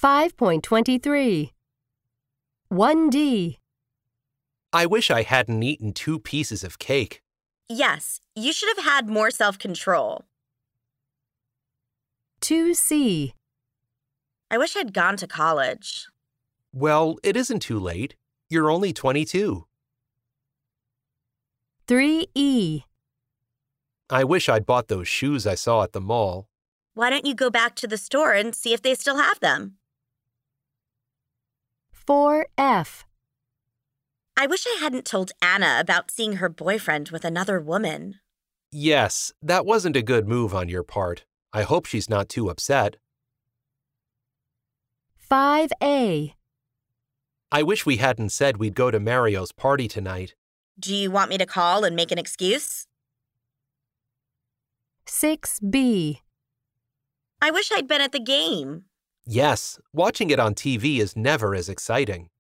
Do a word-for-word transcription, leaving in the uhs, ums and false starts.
five point two three. one D. I wish I hadn't eaten two pieces of cake. Yes, you should have had more self-control. two C. I wish I'd gone to college. Well, it isn't too late. You're only twenty-two. three E. I wish I'd bought those shoes I saw at the mall. Why don't you go back to the store and see if they still have them? four F. I wish I hadn't told Anna about seeing her boyfriend with another woman. Yes, that wasn't a good move on your part. I hope she's not too upset. five A. I wish we hadn't said we'd go to Mario's party tonight. Do you want me to call and make an excuse? six B. I wish I'd been at the game. Yes, watching it on T V is never as exciting.